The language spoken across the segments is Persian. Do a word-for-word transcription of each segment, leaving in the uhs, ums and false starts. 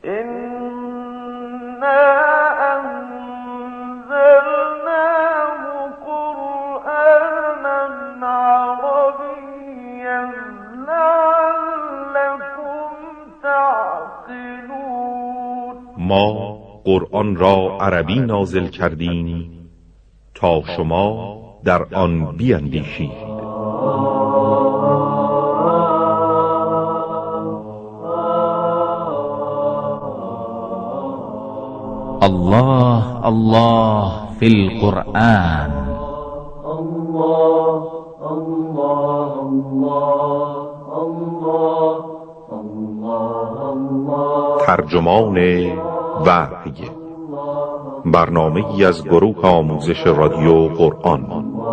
ما قرآن را عربی نازل کردیم تا شما در آن بیندیشید. الله الله فی القرآن. الله الله الله الله الله. ترجمان وحی، برنامه‌ای از گروه آموزش رادیو قرآن.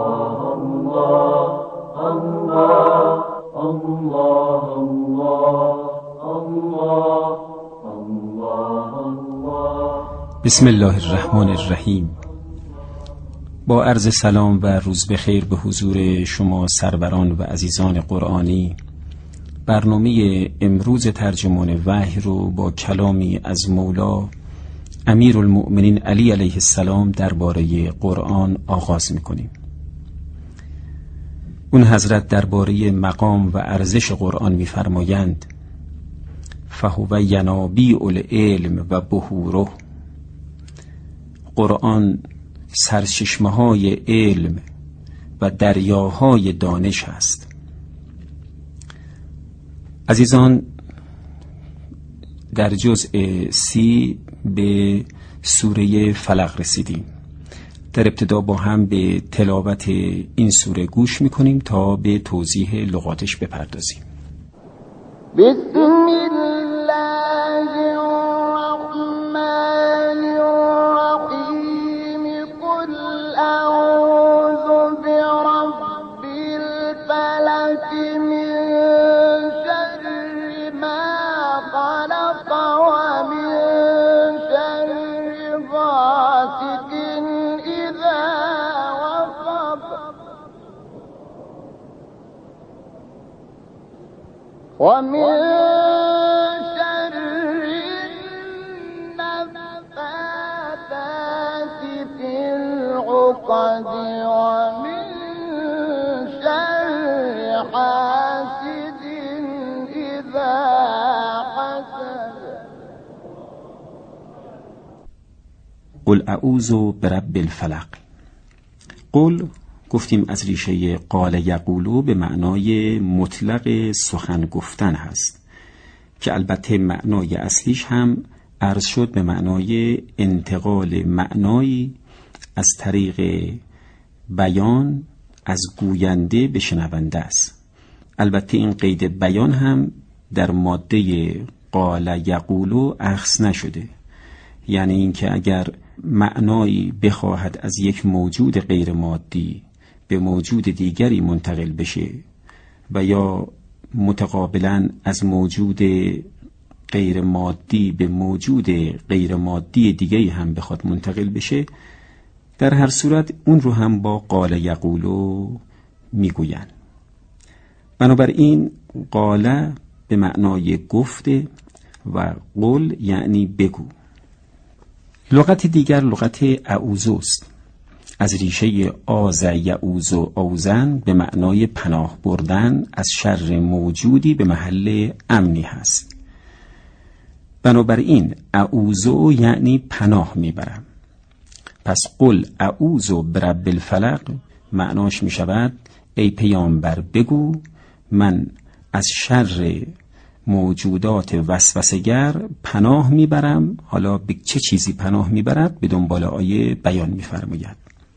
بسم الله الرحمن الرحیم. با عرض سلام و روز بخیر به حضور شما سروران و عزیزان قرآنی، برنامه امروز ترجمان وحی رو با کلامی از مولا امیرالمؤمنین علی علیه السلام درباره قرآن آغاز می‌کنیم. اون حضرت درباره مقام و ارزش قرآن می‌فرمایند: فهو ینابیع العلم و بحوره. قرآن سرچشمه‌های علم و دریاهای دانش است. عزیزان، در جزء سی به سوره فلق رسیدیم. در ابتدا با هم به تلاوت این سوره گوش میکنیم تا به توضیح لغاتش بپردازیم. بسم الله الرحمن الرحیم. قل اعوذ برب الفلق من شر ما خلق ومن شر غاسق اذا وقب ومن شر النفاثات في العقد ومن شر حاسد إذا حسد. قل اعوذ برب الفلق. قل گفتیم از ریشه قال یقولو به معنای مطلق سخن گفتن هست که البته معنای اصلیش هم عرض شد به معنای انتقال معنایی از طریق بیان از گوینده به شنونده است. البته این قید بیان هم در ماده قال یقولو اخذ نشده، یعنی اینکه اگر معنایی بخواهد از یک موجود غیر مادی به موجود دیگری منتقل بشه و یا متقابلا از موجود غیر مادی به موجود غیر مادی دیگری هم بخواد منتقل بشه، در هر صورت اون رو هم با قال یقولو میگوین. بنابراین قال به معنای گفته و قل یعنی بگو. لغت دیگر لغت اعوذ است، از ریشه آذ یعوذ اوزن به معنای پناه بردن از شر موجودی به محل امنی هست. بنابراین اعوذ یعنی پناه میبرم. پس قل اعوذ برب الفلق معناش می شود ای پیامبر بگو من از شر موجودات وسوسه‌گر پناه میبرم. حالا به چه چیزی پناه میبرد؟ به دنبال آیه بیان میفرماید.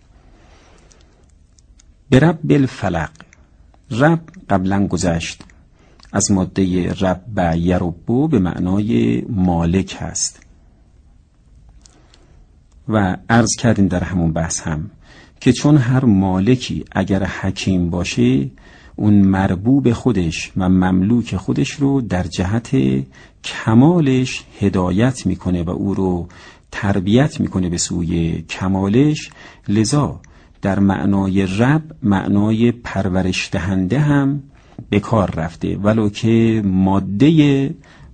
برب الفلق، رب قبلا گذشت، از ماده رب یربو به معنای مالک هست و عرض کردیم در همون بحث هم که چون هر مالکی اگر حکیم باشه اون مربوب خودش و مملوک خودش رو در جهت کمالش هدایت میکنه و او رو تربیت میکنه به سوی کمالش. لذا در معنای رب معنای پرورش دهنده هم به کار رفته، ولو که ماده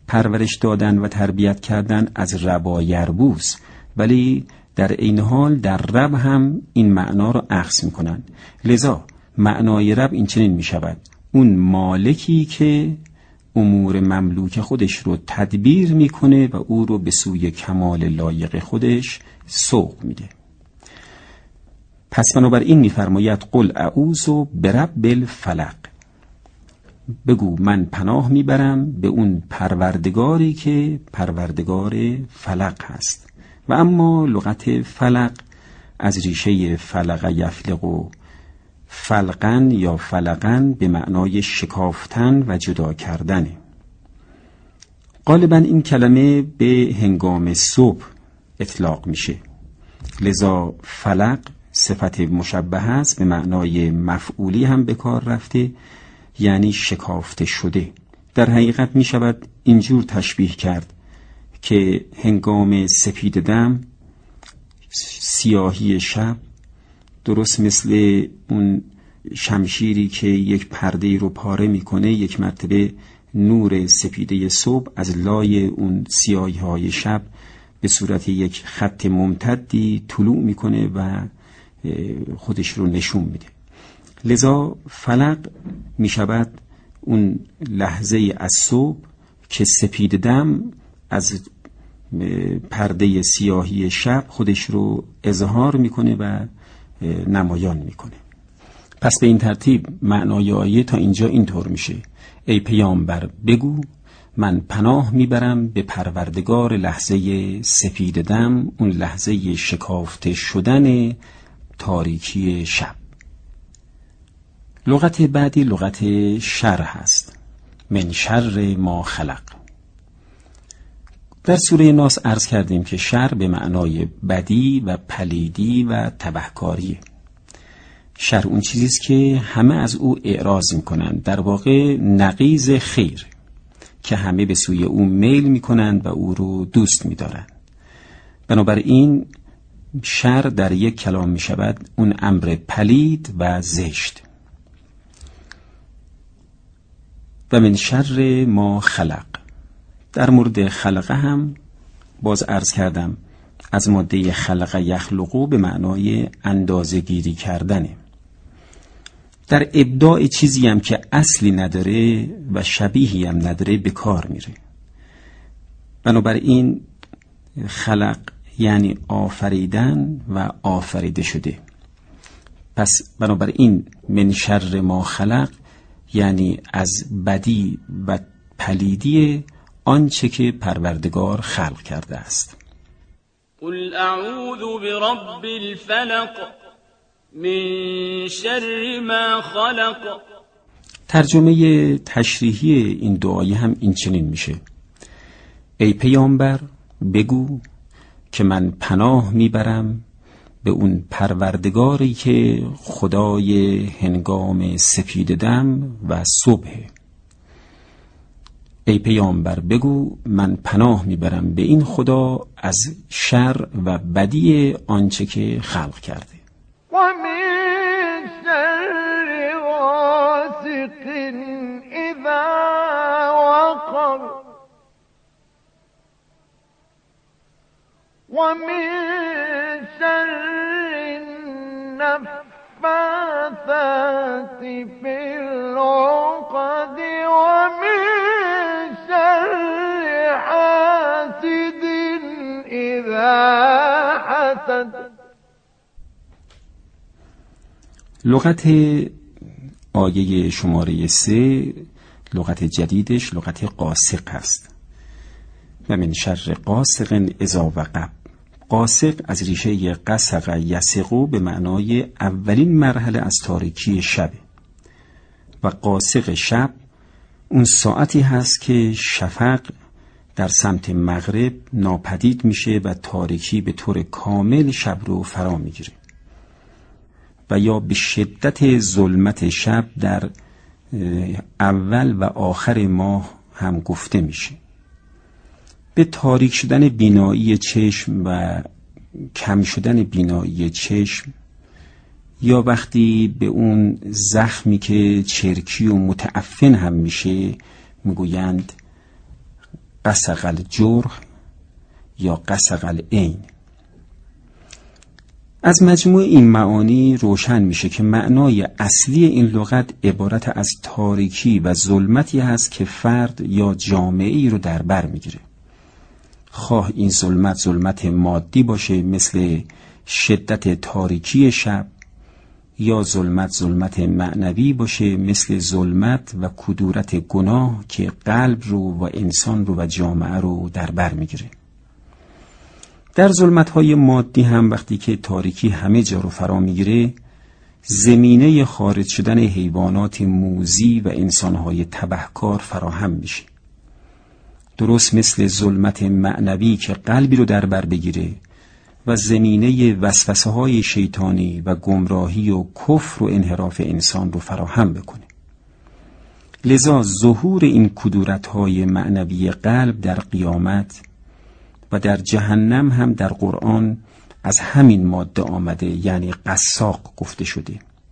پرورش دادن و تربیت کردن از ربا یربوس، ولی در این حال در رب هم این معنا رو اخذ میکنن. لذا معنای رب این چنین میشود: اون مالکی که امور مملوک خودش رو تدبیر میکنه و او رو به سوی کمال لایق خودش سوق میده. پس بنابراین میفرماید قل اعوذ برب الفلق، بگو من پناه میبرم به اون پروردگاری که پروردگار فلق هست. و اما لغت فلق از ریشه فلق یفلق و فلقن یا فلقن به معنای شکافتن و جدا کردنه. غالبا این کلمه به هنگام صبح اطلاق میشه، لذا فلق صفت مشبه است، به معنای مفعولی هم به کار رفته، یعنی شکافته شده. در حقیقت می شود اینجور تشبیه کرد که هنگام سپید دم، سیاهی شب، درست مثل اون شمشیری که یک پرده رو پاره میکنه، یک مرتبه نور سپیده صبح از لای اون سیاهی های شب به صورت یک خط ممتدی طلوع میکنه و خودش رو نشون میده. لذا فلق میشود اون لحظه از صبح که سپید دم از پرده سیاهی شب خودش رو اظهار میکنه و نمایان میکنه. پس به این ترتیب معنای آیه تا اینجا اینطور میشه: ای پیامبر بگو من پناه میبرم به پروردگار لحظه سپید دم، اون لحظه شکافته شدن تاریکی شب. لغت بعدی لغت شر هست، من شر ما خلق. در سوره ناس عرض کردیم که شر به معنای بدی و پلیدی و تبهکاریه. شر اون چیزیست که همه از او اعراض میکنن، در واقع نقیض خیر که همه به سوی او میل میکنن و او رو دوست میدارن. بنابراین شر در یک کلام میشود اون امر پلید و زشت. و من شر ما خلق. در مورد خلقه هم باز عرض کردم از ماده خلق یخلقو به معنای اندازه گیری کردنه. در ابداع چیزی هم که اصلی نداره و شبیهی هم نداره به کار میره. بنابراین خلق یعنی آفریدن و آفریده شده. پس بنابراین من شر ما خلق یعنی از بدی و پلیدی آنچه که پروردگار خلق کرده است. قل اعوذ برب الفلق من شر ما خلق. ترجمه تشریحی این دعای هم این چنین میشه: ای پیامبر بگو که من پناه میبرم به اون پروردگاری که خدای هنگام سپید دم و صبح. ای پیامبر بگو من پناه میبرم به این خدا از شر و بدی آنچه که خلق کرده. و من شر غاسق اذا وقب و من شر النفاثات فی العقد و من شر حاسد اذا حسد. لغت آیه شماره سه، لغت جدیدش لغت قاسق هست. و من شر قاسق اذا وقب. قاسق از ریشه قسق یسقو به معنای اولین مرحله از تاریکی شب و قاسق شب اون ساعتی هست که شفق در سمت مغرب ناپدید میشه و تاریکی به طور کامل شب رو فرا میگیره و یا به شدت ظلمت شب در اول و آخر ماه هم گفته میشه. به تاریک شدن بینایی چشم و کم شدن بینایی چشم، یا وقتی به اون زخمی که چرکی و متعفن هم میشه میگویند قسق الجرح یا قسق العین. از مجموع این معانی روشن میشه که معنای اصلی این لغت عبارت از تاریکی و ظلمتی هست که فرد یا جامعه‌ای رو در بر میگیره. خواه این ظلمت ظلمت مادی باشه مثل شدت تاریکی شب، یا ظلمت ظلمت معنوی باشه مثل ظلمت و کدورت گناه که قلب رو و انسان رو و جامعه رو در بر میگیره. در ظلمت‌های مادی هم وقتی که تاریکی همه جا رو فرا میگیره، زمینه خارج شدن حیوانات موذی و انسان‌های تبهکار فراهم میشه. درست مثل ظلمت معنوی که قلبی رو در بر بگیره و زمینه وسوسه‌های شیطانی و گمراهی و کفر و انحراف انسان رو فراهم بکنه. لذا ظهور این کدورت‌های معنوی قلب در قیامت و در جهنم هم در قرآن از همین ماده آمده، یعنی قساق گفته شده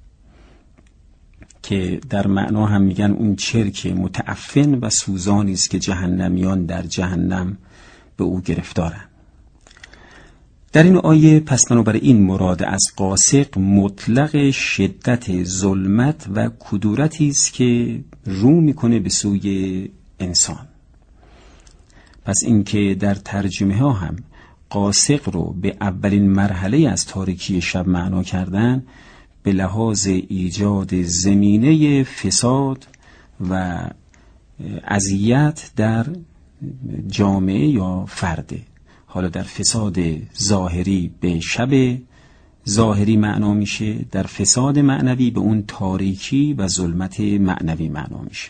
که در معنا هم میگن اون چرک متعفن و سوزانی است که جهنمیان در جهنم به او گرفتارن. در این آیه پس بنابراین مراد از قاسق مطلق شدت ظلمت و کدورتی است که رو میکنه به سوی انسان. پس اینکه در ترجمه ها هم قاسق رو به اولین مرحله از تاریکی شب معنا کردن، به لحاظ ایجاد زمینه فساد و اذیت در جامعه یا فرده. حالا در فساد ظاهری به شب ظاهری معنا میشه، در فساد معنوی به اون تاریکی و ظلمت معنوی معنا میشه.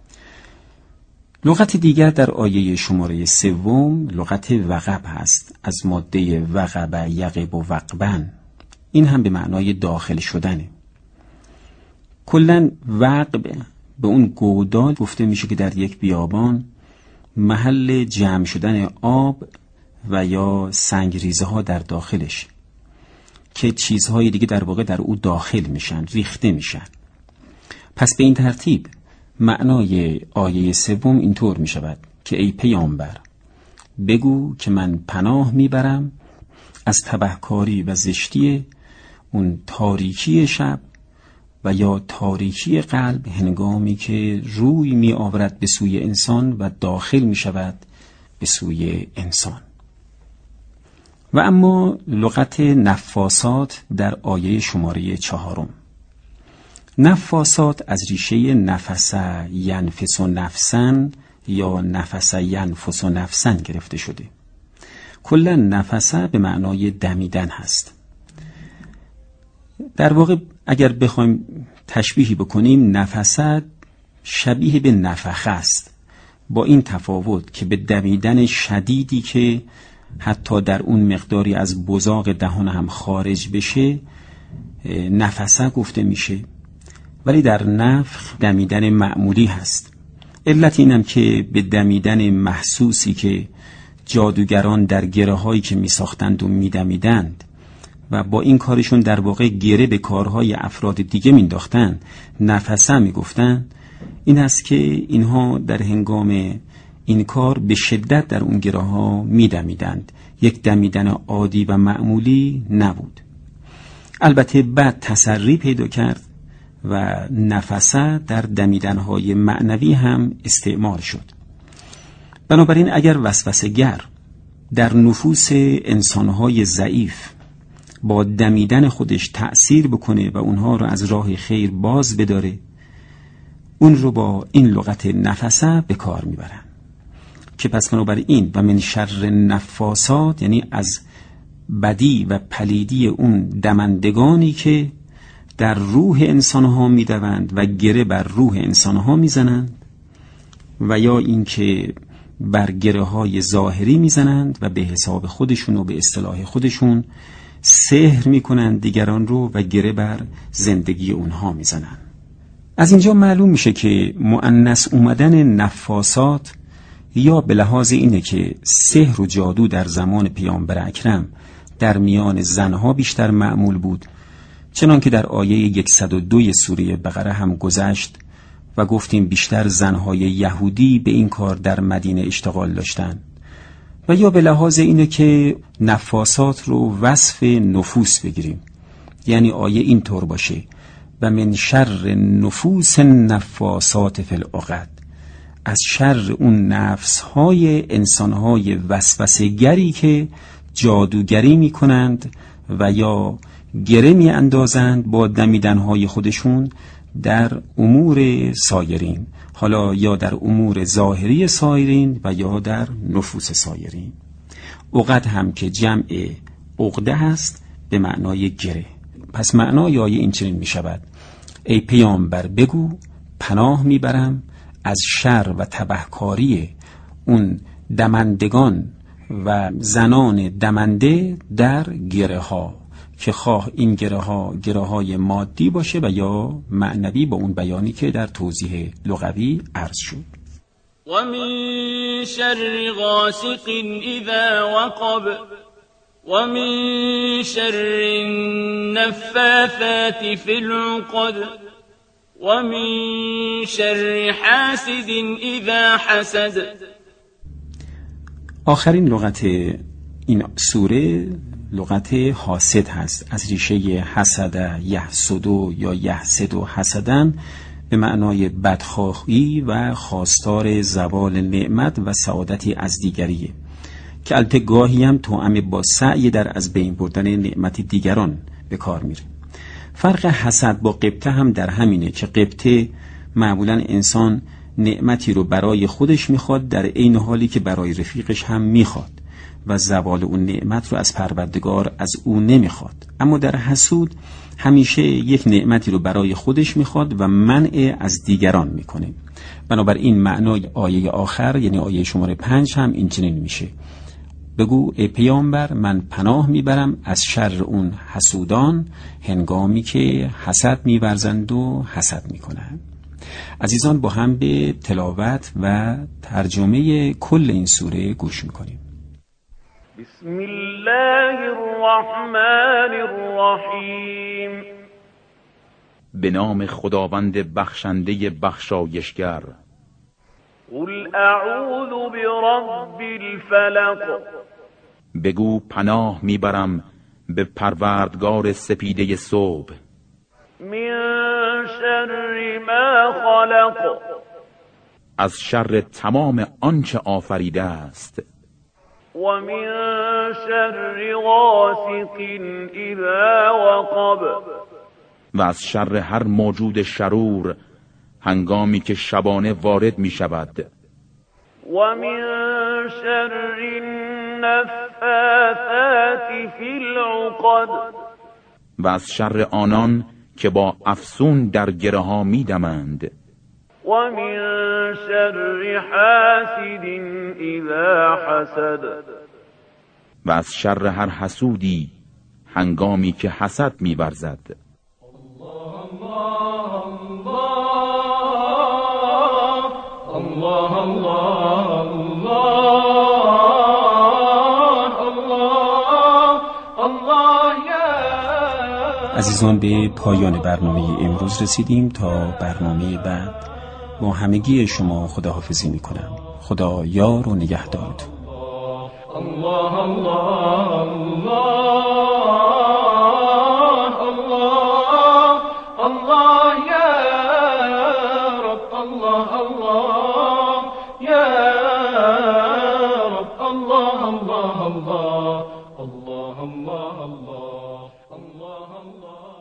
لغت دیگر در آیه شماره سوم لغت وقب هست، از ماده وقب یقب و وقبن. این هم به معنای داخل شدنه. کلن وقب به اون گودال گفته میشه که در یک بیابان محل جمع شدن آب و یا سنگریزه ها در داخلش که چیزهای دیگه در واقع در او داخل میشن، ریخته میشن. پس به این ترتیب معنای آیه سوم اینطور می شود که ای پیامبر بگو که من پناه میبرم از تبهکاری و زشتی اون تاریکی شب و یا تاریکی قلب هنگامی که روی می آورد به سوی انسان و داخل می شود به سوی انسان. و اما لغت نفاسات در آیه شماره چهارم. نفاسات از ریشه نفس ینفس نفسن یا نفس ینفس نفسن گرفته شده. کلا نفس به معنای دمیدن هست. در واقع اگر بخوایم تشبیهی بکنیم، نفس شبیه به نفخه است، با این تفاوت که به دمیدن شدیدی که حتی در اون مقداری از بزاق دهان هم خارج بشه نفسه گفته میشه، ولی در نفخ دمیدن معمولی هست. علت اینم که به دمیدن محسوسی که جادوگران در گره هایی که می ساختند و می دمیدند و با این کارشون در واقع گره به کارهای افراد دیگه می انداختن نفسه می گفتن، این است که اینها در هنگام این کار به شدت در اون گره ها می دمیدند. یک دمیدن عادی و معمولی نبود. البته بعد تسری پیدا کرد و نفسه در دمیدنهای معنوی هم استعمال شد. بنابراین اگر وسوسه‌گر در نفوس انسانهای ضعیف با دمیدن خودش تأثیر بکنه و اونها رو از راه خیر باز بداره، اون رو با این لغت نفسه به کار میبرن که پس بنابراین و من شر نفاسات یعنی از بدی و پلیدی اون دمندگانی که در روح انسانها میدوند و گره بر روح انسانها میزنند و یا اینکه بر گره های ظاهری میزنند و به حساب خودشون و به اصطلاح خودشون سحر میکنند دیگران رو و گره بر زندگی اونها میزنند. از اینجا معلوم میشه که مؤنث اومدن نفاسات یا به لحاظ اینه که سحر و جادو در زمان پیامبر اکرم در میان زنها بیشتر معمول بود، چنان که در آیه صد و دو سوره بقره هم گذشت و گفتیم بیشتر زنهای یهودی به این کار در مدینه اشتغال داشتن، و یا به لحاظ اینه که نفاسات رو وصف نفوس بگیریم، یعنی آیه این طور باشه: و من شر نفوس نفاسات فی العقد، از شر اون نفسهای انسانهای وسوسه‌گری که جادوگری میکنند و یا گره میاندازند با دمیدنهای خودشون در امور سایرین، حالا یا در امور ظاهری سایرین و یا در نفوس سایرین. عقد هم که جمع عقده هست به معنای گره. پس معنای آیه این چنین می شود: ای پیامبر بگو پناه میبرم از شر و تبهکاری اون دمندگان و زنان دمنده در گره ها، که خواه این گره ها گره های مادی باشه و یا معنوی، با اون بیانی که در توضیح لغوی عرض شد. و من شر غاسق اذا وقب و من شر النفاثات فی العقد و من شر حاسد اذا حسد. آخرین لغت این سوره لغت حاسد هست، از ریشه حسد یحسد یا یحسد و حسدن به معنای بدخواهی و خواستار زوال نعمت و سعادتی از دیگریه، که البته گاهی هم توأم با سعی در از بین بردن نعمت دیگران به کار میره. فرق حسد با غبطه هم در همینه که غبطه معمولا انسان نعمتی رو برای خودش میخواد در عین حالی که برای رفیقش هم میخواد و زوال اون نعمت رو از پروردگار از او نمیخواد. اما در حسود همیشه یک نعمتی رو برای خودش میخواد و منع از دیگران میکنه. بنابراین معنای آیه آخر یعنی آیه شماره پنج هم این چنین میشه: بگو ای پیامبر من پناه میبرم از شر اون حسودان هنگامی که حسد میورزند و حسد میکنند. عزیزان با هم به تلاوت و ترجمه کل این سوره گوش میکنیم. بسم الله الرحمن الرحیم. به نام خداوند بخشنده بخشایشگر. قل اعوذ برب الفلق. بگو پناه میبرم به پروردگار سپیده صبح. من شر ما خلق. از شر تمام آنچه آفریده است. و من شر غاسق اذا وقب. و از شر هر موجود شرور هنگامی که شبانه وارد می شود. و من شر النفاثات فی العقد. و از شر آنان که با افسون در گره ها می دمند. و من شر حاسد اذا حسد. و از شر هر حسودی هنگامی که حسد می ورزد. الله الله الله الله. عزیزان به پایان برنامه امروز رسیدیم. تا برنامه بعد با همگی شما خداحافظی میکنم. خدا یار و نگهدارتون. الله الله الله الله یا رب. الله الله یا رب. الله الله الله الله الله الله الله الله.